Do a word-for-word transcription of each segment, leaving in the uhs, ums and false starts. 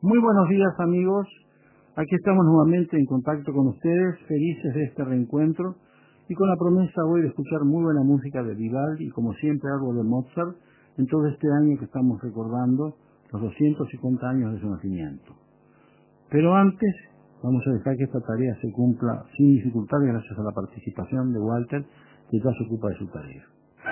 Muy buenos días, amigos. Aquí estamos nuevamente en contacto con ustedes, felices de este reencuentro y con la promesa hoy de escuchar muy buena música de Vivaldi y, como siempre, algo de Mozart en todo este año que estamos recordando los doscientos cincuenta años de su nacimiento. Pero antes, vamos a dejar que esta tarea se cumpla sin dificultad gracias a la participación de Walter, que ya se ocupa de su tarea.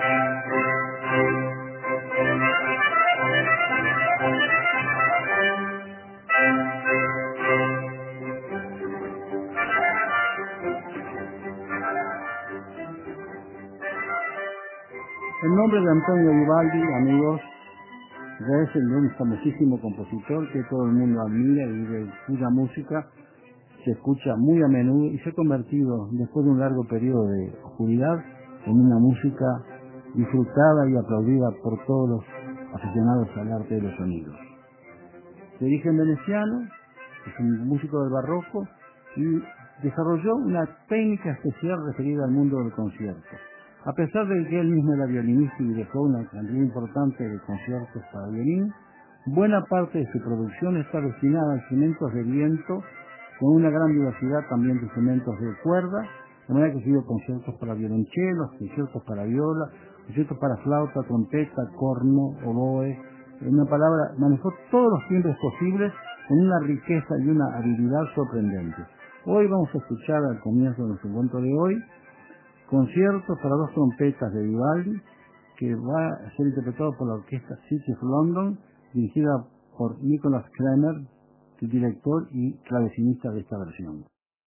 El nombre de Antonio Vivaldi, amigos, ya es el de un famosísimo compositor que todo el mundo admira y de cuya música se escucha muy a menudo y se ha convertido, después de un largo periodo de oscuridad, en una música disfrutada y aplaudida por todos los aficionados al arte de los sonidos. De origen veneciano, es un músico del barroco y desarrolló una técnica especial referida al mundo del concierto. A pesar de que él mismo era violinista y dejó una cantidad importante de conciertos para violín, buena parte de su producción está destinada a instrumentos de viento, con una gran diversidad también de instrumentos de cuerda, de manera que escribió conciertos para violonchelos, conciertos para viola, conciertos para flauta, trompeta, corno, oboe. En una palabra, manejó todos los timbres posibles con una riqueza y una habilidad sorprendentes. Hoy vamos a escuchar al comienzo de nuestro encuentro de hoy concierto para dos trompetas de Vivaldi, que va a ser interpretado por la Orquesta City of London, dirigida por Nicholas Kramer, el director y clavecinista de esta versión.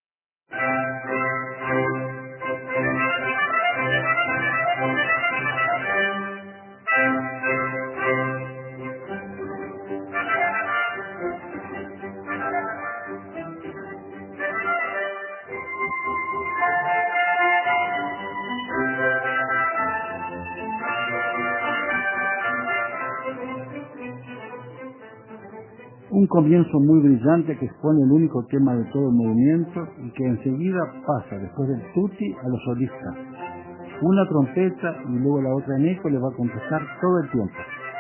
Un comienzo muy brillante que expone el único tema de todo el movimiento y que enseguida pasa, después del tutti, a los solistas. Una trompeta y luego la otra en eco le va a contestar todo el tiempo.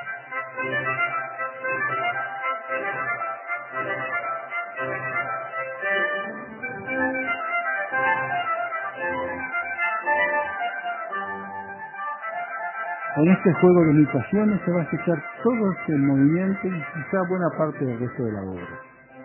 En este juego de imitaciones se va a escuchar todo este movimiento y quizá buena parte del resto de la obra.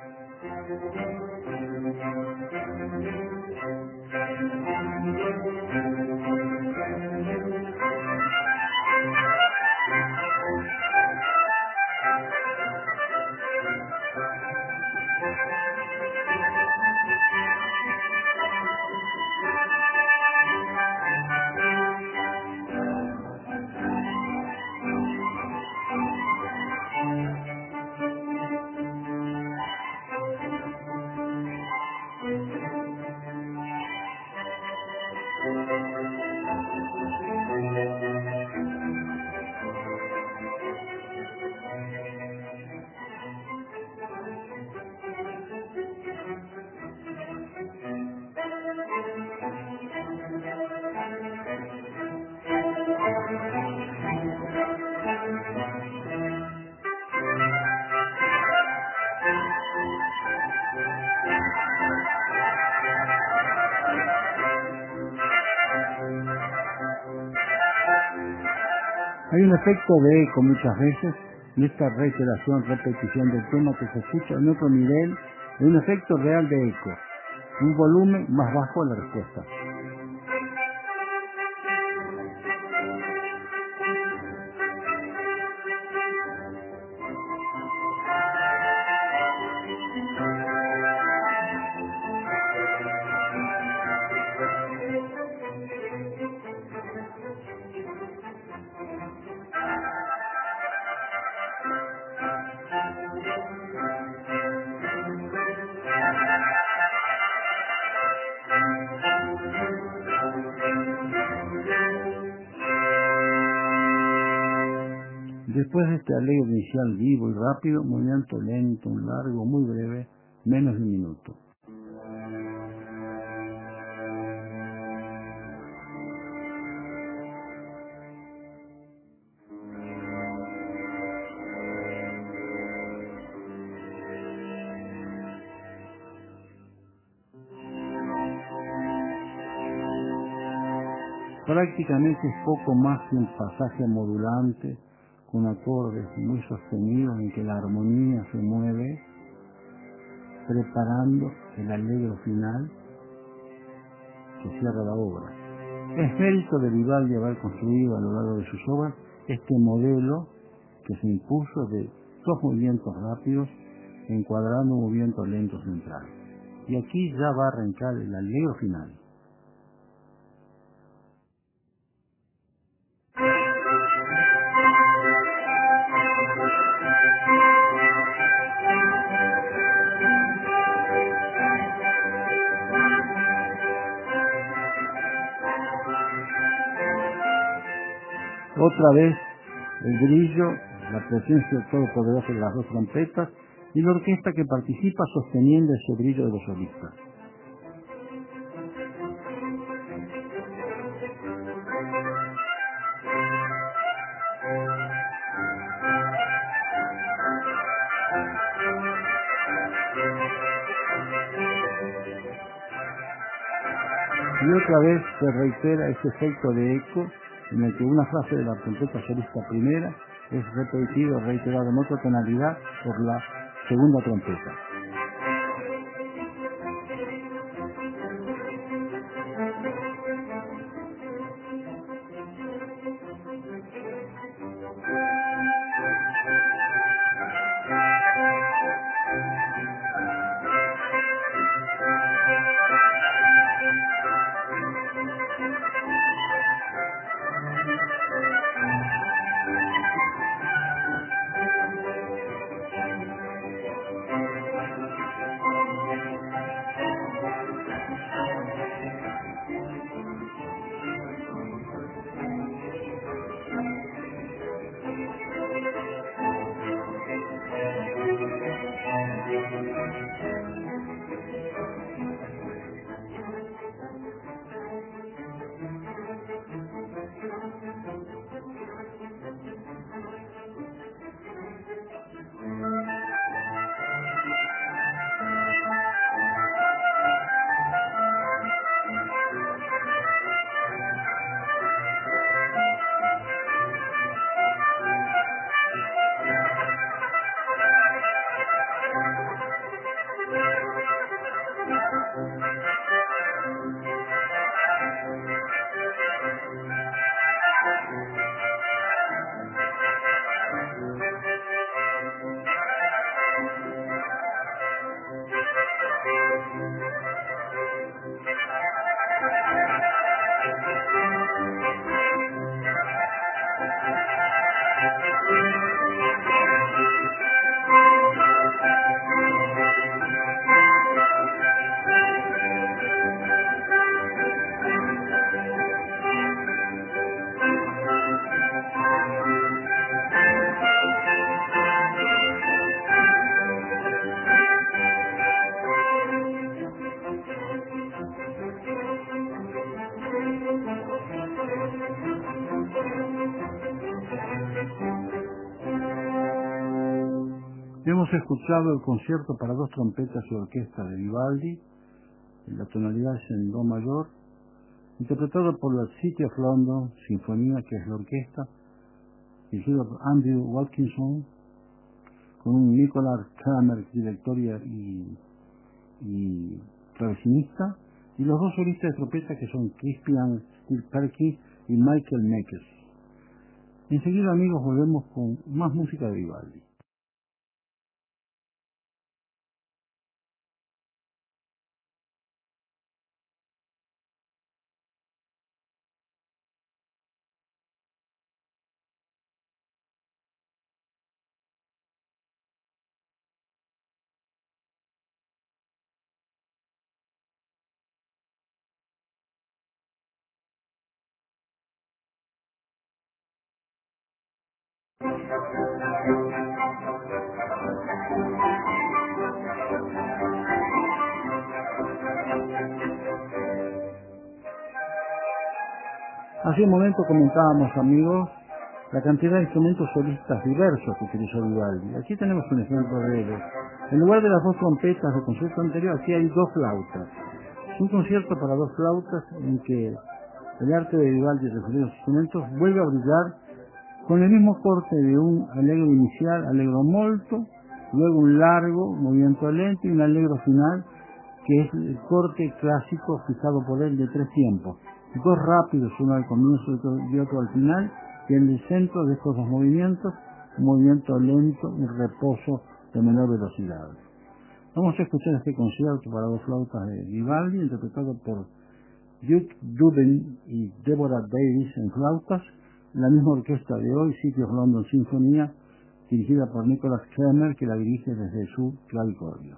Hay un efecto de eco muchas veces y esta reiteración, repetición del tema que se escucha en otro nivel, es un efecto real de eco, un volumen más bajo a la respuesta. Después de este alegre inicial vivo y rápido, movimiento lento, un largo, muy breve, menos de un minuto. prácticamente es poco más que un pasaje modulante con acordes muy sostenidos en que la armonía se mueve, preparando el allegro final que cierra la obra. Es mérito de Vivaldi haber construido a lo largo de sus obras este modelo que se impuso de dos movimientos rápidos encuadrando un movimiento lento central. Y aquí ya va a arrancar el allegro final. Otra vez el brillo, la presencia todopoderosa de las dos trompetas y la orquesta que participa sosteniendo ese brillo de los solistas. Y otra vez se reitera ese efecto de eco en el que una frase de la trompeta solista primera es repetido, reiterado en otra tonalidad por la segunda trompeta. Hemos escuchado el concierto para dos trompetas y orquesta de Vivaldi, en la tonalidad es en do mayor, interpretado por la City of London Sinfonía, que es la orquesta, dirigido por Andrew Wilkinson, con un Nicholas Kramer, directoria y, y clavecinista, y los dos solistas de trompeta que son Crispian Steel Perkins y Michael Meckes. Enseguida, amigos, volvemos con más música de Vivaldi. Hace un momento comentábamos, amigos, la cantidad de instrumentos solistas diversos que utilizó Vivaldi. Aquí tenemos un ejemplo de ello. En lugar de las dos trompetas del concierto anterior, aquí hay dos flautas. Es un concierto para dos flautas en que el arte de Vivaldi de los instrumentos vuelve a brillar con el mismo corte de un allegro inicial, allegro molto, luego un largo movimiento lento y un allegro final, que es el corte clásico fijado por él de tres tiempos, dos rápidos, uno al comienzo y otro al final, y en el centro de estos dos movimientos, un movimiento lento y reposo de menor velocidad. Vamos a escuchar este concierto para dos flautas de Vivaldi, interpretado por Duke Dubin y Deborah Davis en flautas, la misma orquesta de hoy, City of London Sinfonía, dirigida por Nicholas Kremer, que la dirige desde su clavicordio.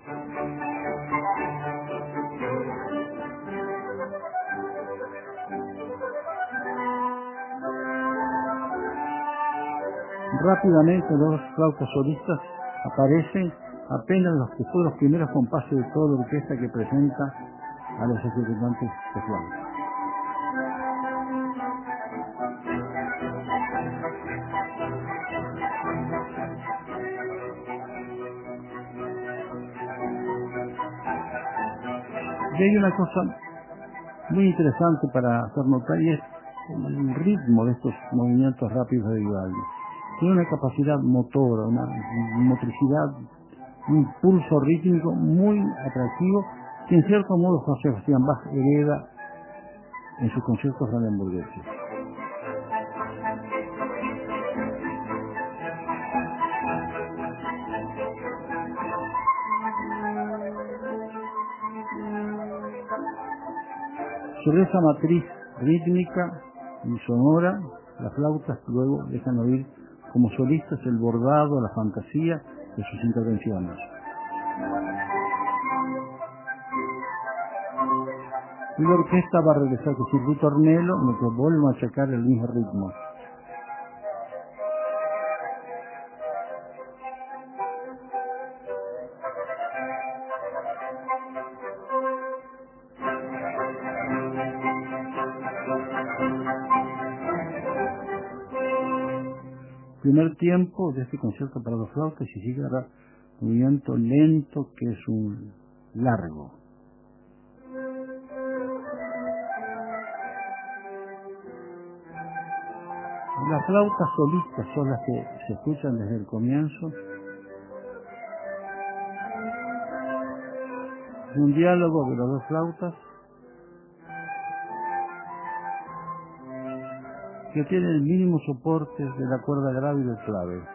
Rápidamente los flautas solistas aparecen apenas los que fueron los primeros compases de toda la orquesta que presenta a los ejecutantes de flauta. Y hay una cosa muy interesante para hacer notar, y es el ritmo de estos movimientos rápidos de Vivaldi. Tiene una capacidad motora, una motricidad, un pulso rítmico muy atractivo, que en cierto modo Juan Sebastián Bach hereda en sus conciertos brandenburgueses. Sobre esa matriz rítmica y sonora, las flautas luego dejan oír como solistas el bordado, la fantasía de sus intervenciones. Y la orquesta va a regresar con su ritornello, en lo que vuelve a achacar el mismo ritmo. Primer tiempo de este concierto para dos flautas y sigue ahora un movimiento lento que es un largo. Las flautas solistas son las que se escuchan desde el comienzo. Un diálogo de las dos flautas que tiene el mínimo soporte de la cuerda grave y del clave.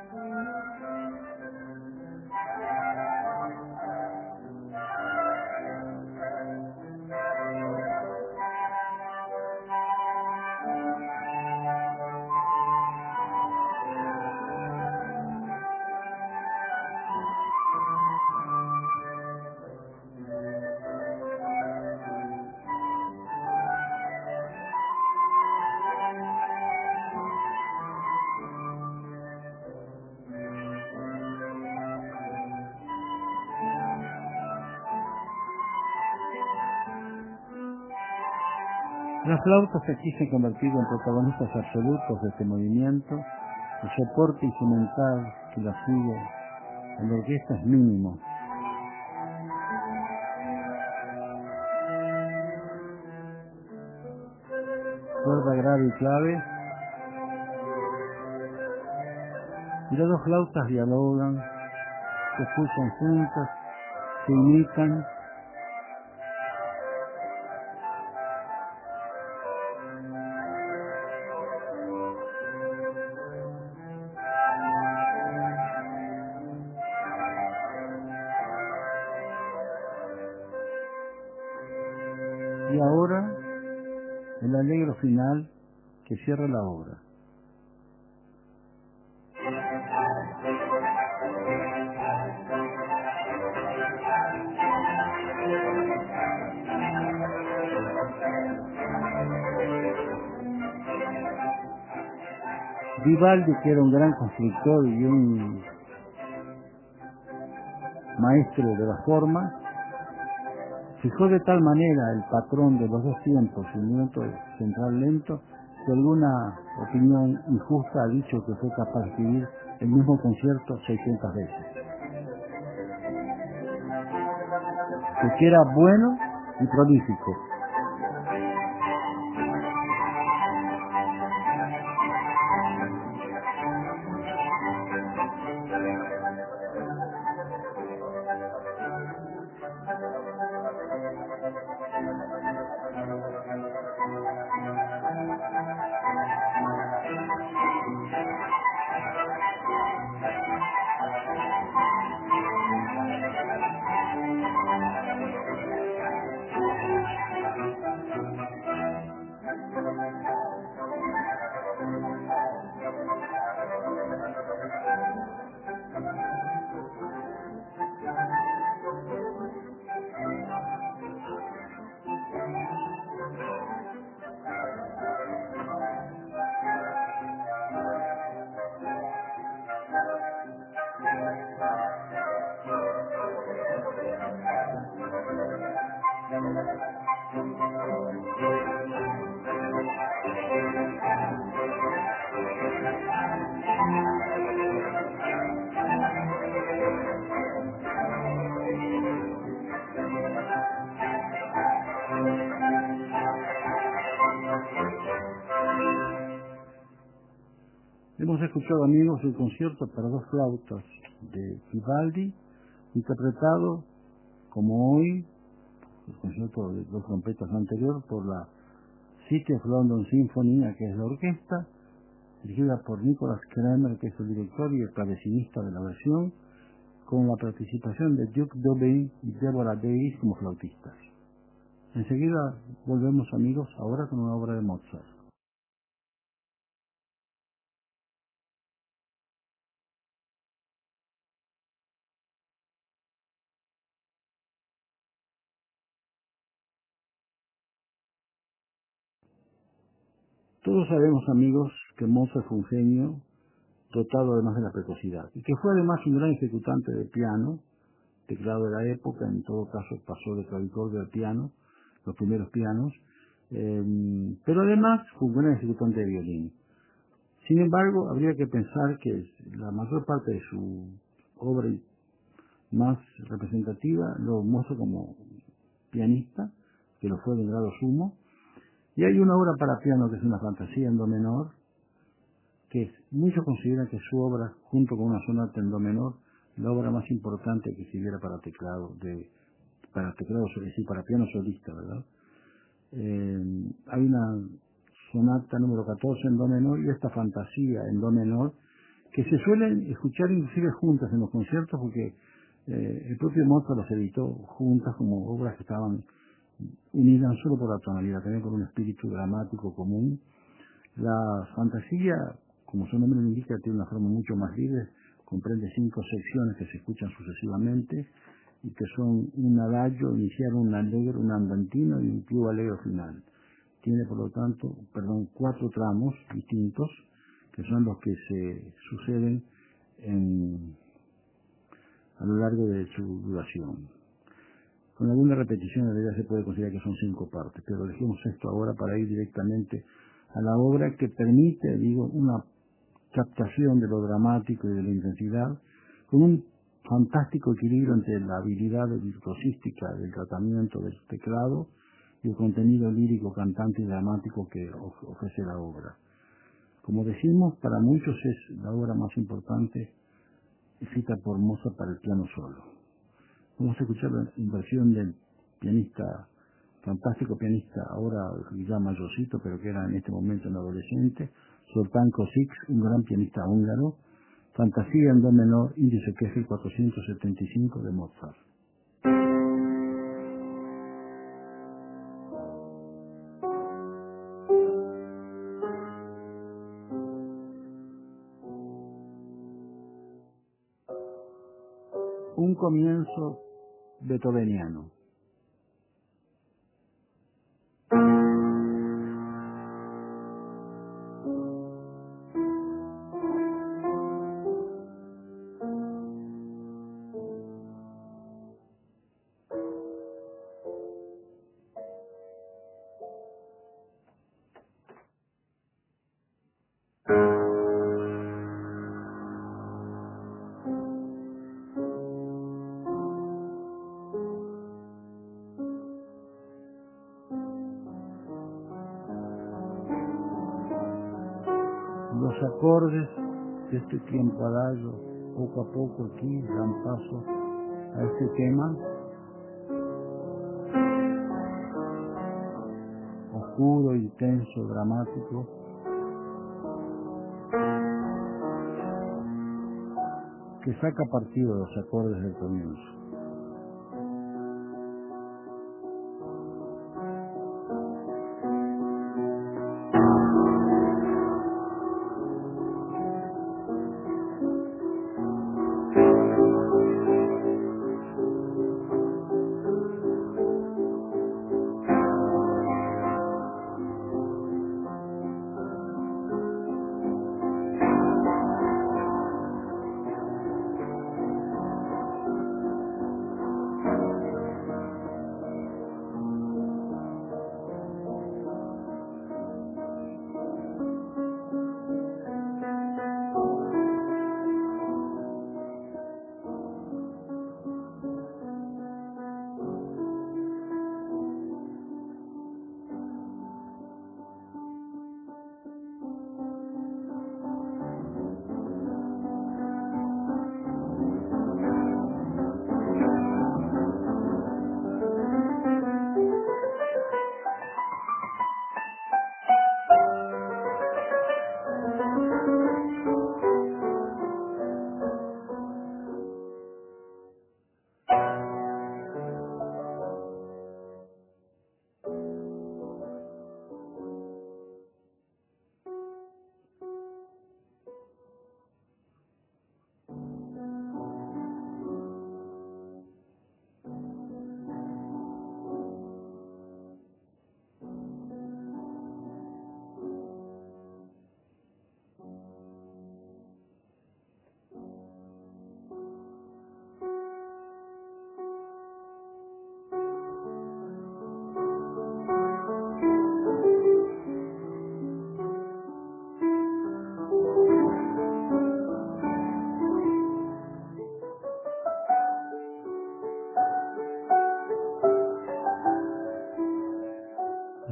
Las flautas aquí se han convertido en protagonistas absolutos de este movimiento. El soporte instrumental que la sigue en la orquesta es mínimo. Cuerda grave y clave. Y las dos flautas dialogan, se escuchan juntas, se imitan. Y ahora, el allegro final que cierra la obra. Vivaldi, que era un gran constructor y un maestro de la forma, fijó de tal manera el patrón de los dos tiempos, el movimiento central lento, que alguna opinión injusta ha dicho que fue capaz de escribir el mismo concierto seiscientas veces. Que era bueno y prolífico. Hemos escuchado, amigos, el concierto para dos flautas de Vivaldi, interpretado, como hoy, el concierto de dos trompetas anterior, por la City of London Symphony, que es la orquesta, dirigida por Nicholas Kramer, que es el director y el clavecinista de la versión, con la participación de Duke Dubin y Deborah Davis como flautistas. Enseguida volvemos, amigos, ahora con una obra de Mozart. Todos sabemos, amigos, que Mozart fue un genio dotado además de la precocidad, y que fue además un gran ejecutante de piano, teclado de la época. En todo caso pasó de clavicordio al piano, los primeros pianos, eh, pero además fue un gran ejecutante de violín. Sin embargo, habría que pensar que la mayor parte de su obra más representativa lo muestra como pianista, que lo fue de grado sumo, y hay una obra para piano que es una fantasía en do menor, que muchos consideran que su obra, junto con una sonata en do menor, la obra más importante que escribiera para teclado, de, para teclado, es decir, para piano solista, ¿verdad? Eh, hay una sonata número catorce en do menor y esta fantasía en do menor, que se suelen escuchar inclusive juntas en los conciertos, porque eh, el propio Mozart las editó juntas como obras que estaban unidas solo por la tonalidad, también por un espíritu dramático común. La fantasía, como su nombre lo indica, tiene una forma mucho más libre, comprende cinco secciones que se escuchan sucesivamente y que son un adagio inicial, un allegro, un andantino y un più allegro final. Tiene, por lo tanto, perdón, cuatro tramos distintos, que son los que se suceden en, a lo largo de su duración. Con alguna repetición, en realidad se puede considerar que son cinco partes, pero dejemos esto ahora para ir directamente a la obra, que permite, digo, una captación de lo dramático y de la intensidad, con un fantástico equilibrio entre la habilidad virtuosística del tratamiento del teclado y el contenido lírico, cantante y dramático que ofrece la obra. Como decimos, para muchos es la obra más importante escrita por Mozart para el piano solo. Vamos a escuchar la versión del pianista, fantástico pianista, ahora ya mayorcito, pero que era en este momento un adolescente, Zoltán Košić, un gran pianista húngaro, Fantasía en do menor, índice que es el cuatrocientos setenta y cinco de Mozart. Un comienzo beethoveniano. Los acordes de este tiempo adagio, poco a poco aquí, dan paso a este tema oscuro, intenso, dramático, que saca partido de los acordes del comienzo.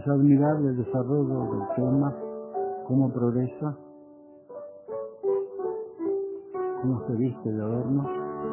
Es admirable el desarrollo del tema, cómo progresa, cómo se viste de adorno.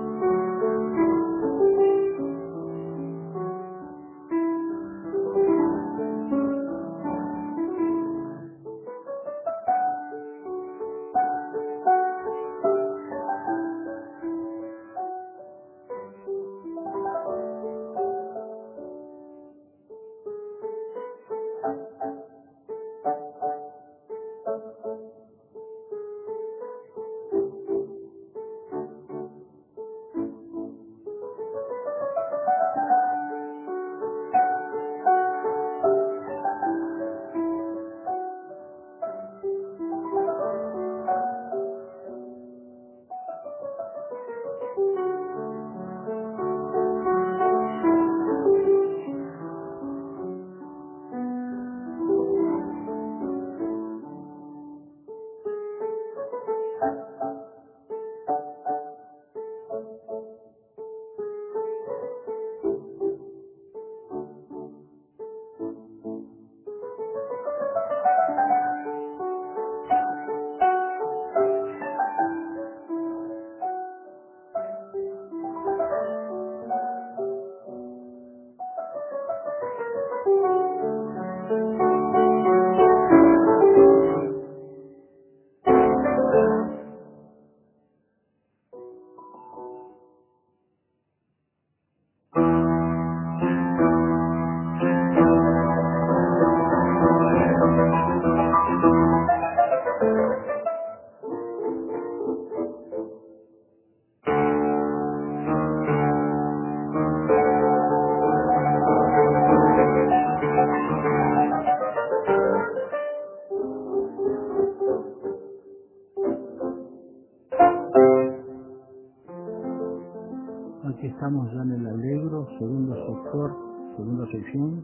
Aquí estamos ya en el Allegro, segundo sector, segunda sección.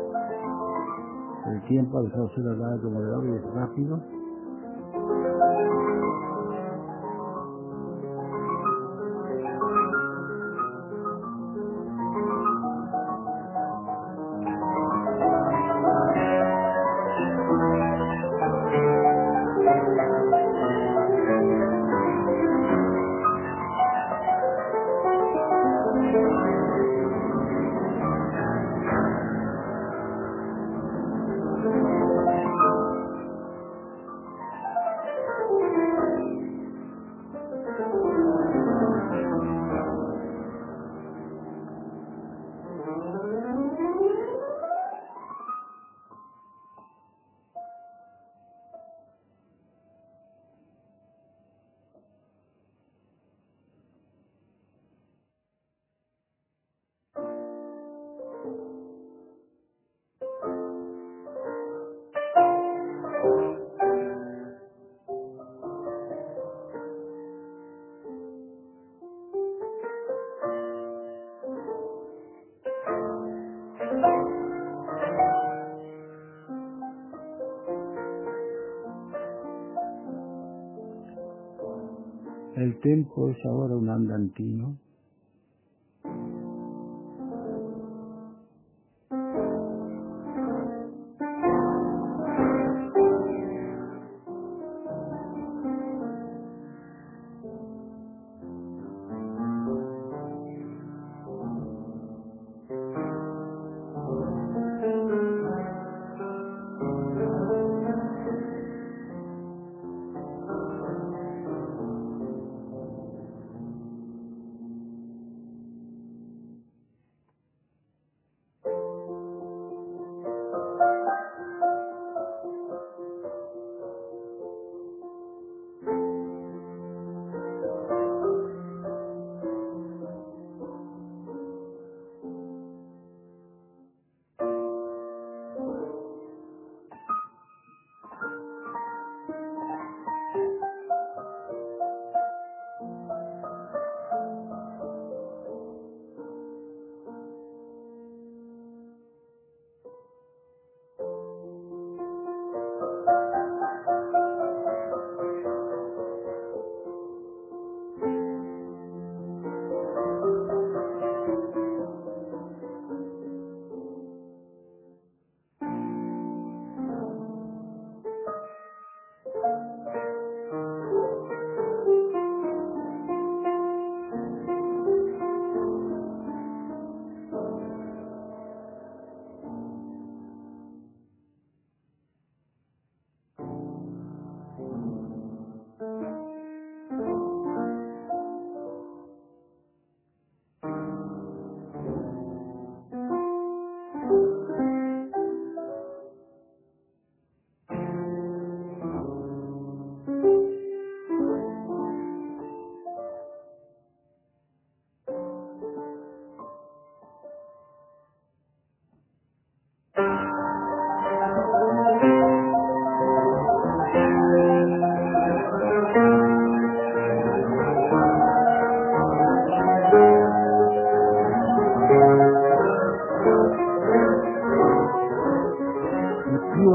El tiempo ha dejado de ser largo moderado y es rápido. El tempo es ahora un andantino.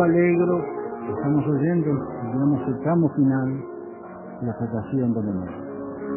Allegro, estamos oyendo, digamos, el tramo final de la Fantasía do Menor.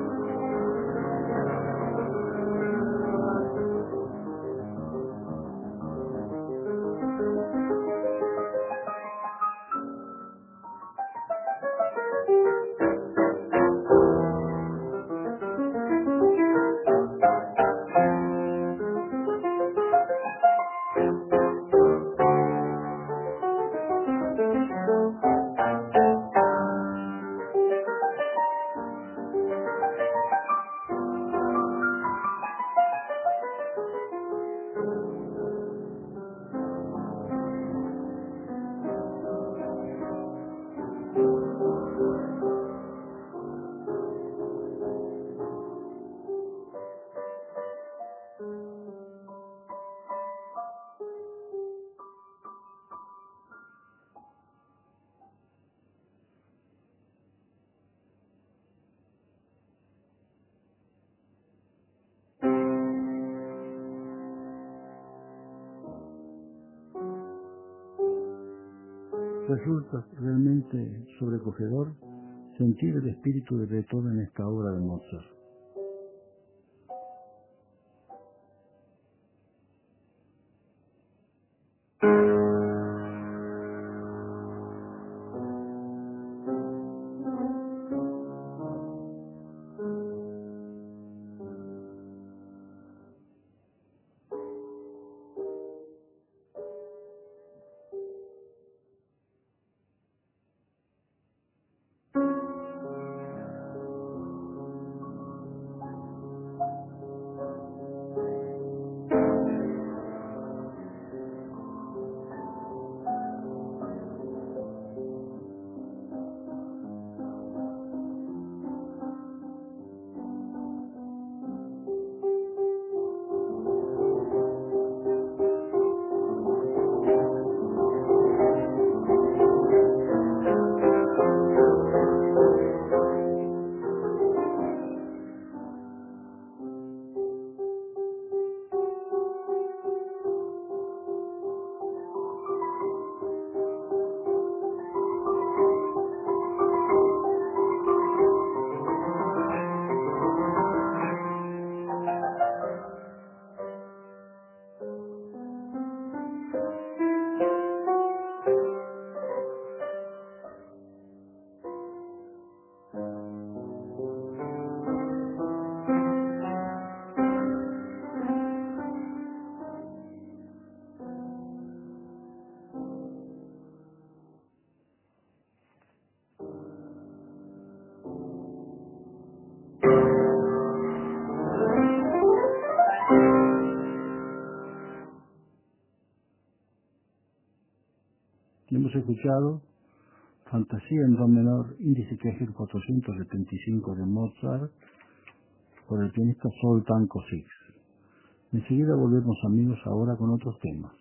Resulta realmente sobrecogedor sentir el espíritu de Beethoven en esta obra de Mozart. Hemos escuchado Fantasía en Do menor, índice Kegel cuatrocientos setenta y cinco de Mozart, por el pianista Zoltán Košić. Enseguida volvemos, amigos, ahora con otros temas.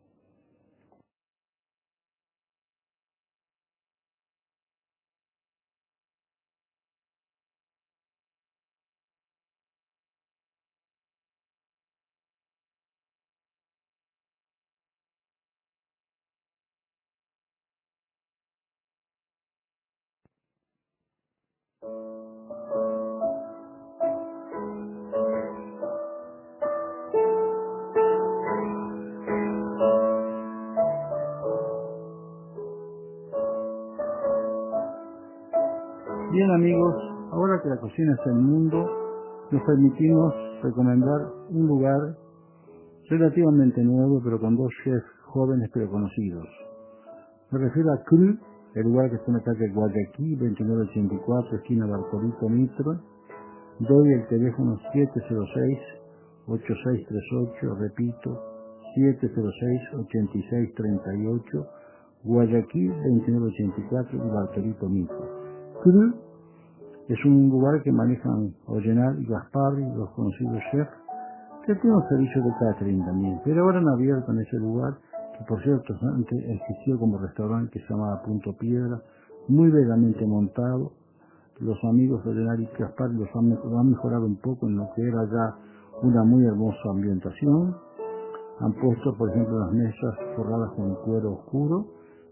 Bien, amigos, ahora que la cocina es el mundo, nos permitimos recomendar un lugar relativamente nuevo, pero con dos chefs jóvenes pero conocidos. Me refiero a Cru, el lugar que está en la calle Guayaquil, veintinueve ochenta y cuatro, esquina Bartolito Mitro. Doy el teléfono siete cero seis, ocho seis tres ocho, repito, siete cero seis, ocho seis tres ocho, Guayaquil, veintinueve ochenta y cuatro, Bartolito Mitro. Cru es un lugar que manejan Ollenar y Gasparri, los conocidos chefs, que tiene un servicio de catering también, pero ahora han abierto en ese lugar, que por cierto antes existió como restaurante, que se llamaba Punto Piedra, muy belamente montado. Los amigos de Ollenar y Gasparri los han, lo han mejorado un poco en lo que era ya una muy hermosa ambientación. Han puesto, por ejemplo, las mesas forradas con cuero oscuro,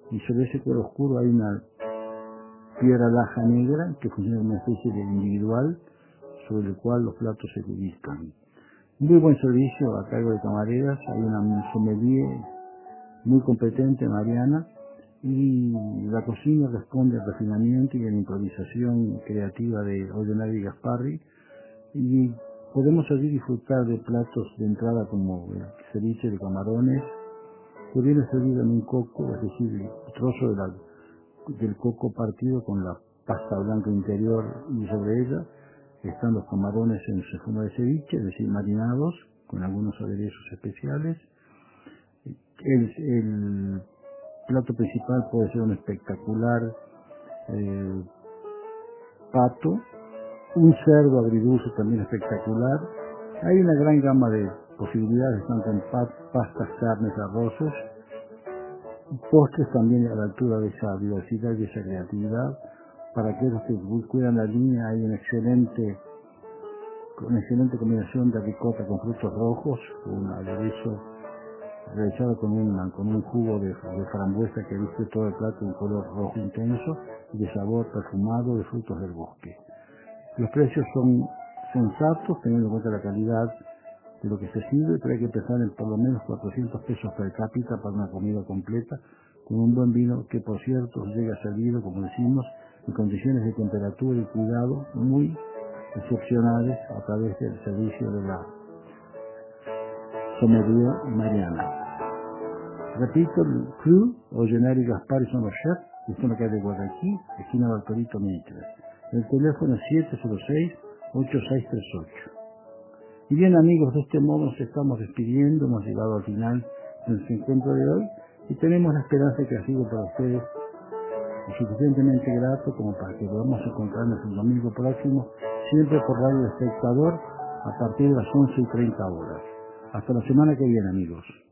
y sobre ese cuero oscuro hay una piedra laja negra que funciona como una especie de individual sobre el cual los platos se ubican. Muy buen servicio a cargo de camareras, hay una sommelier muy competente, Mariana, y la cocina responde al refinamiento y a la improvisación creativa de Ollenari y Gasparri, y podemos allí disfrutar de platos de entrada como el ceviche de camarones, que viene servido en un coco, es decir, el trozo de la, del coco partido con la pasta blanca interior, y sobre ella están los camarones en su forma de ceviche, es decir, marinados con algunos aderezos especiales. El, el plato principal puede ser un espectacular eh, pato, un cerdo agridulce también espectacular. Hay una gran gama de posibilidades, tanto en pastas, carnes, arroces, postres también a la altura de esa diversidad y esa creatividad. Para aquellos que cuidan la línea hay una excelente, una excelente combinación de ricota con frutos rojos, un aderezo realizado con, una, con un jugo de, de frambuesa que viste todo el plato en color rojo intenso y de sabor perfumado de frutos del bosque. Los precios son sensatos, teniendo en cuenta la calidad de lo que se sirve, pero hay que pensar en por lo menos cuatrocientos pesos per cápita para una comida completa, con un buen vino que, por cierto, llega servido, como decimos, en condiciones de temperatura y cuidado muy excepcionales a través del servicio de la sommelier Mariana. Repito, el crew, Ollenari y Gasparri son los chefs, y están en la calle de Guadalquivir, esquina Bartolito Mitre. El teléfono es siete cero seis, ocho seis tres ocho. Y bien, amigos, de este modo nos estamos despidiendo, hemos llegado al final de nuestro encuentro de hoy y tenemos la esperanza de que ha sido para ustedes lo suficientemente grato como para que podamos encontrarnos el domingo próximo, siempre por Radio Espectador, a partir de las once y treinta horas. Hasta la semana que viene, amigos.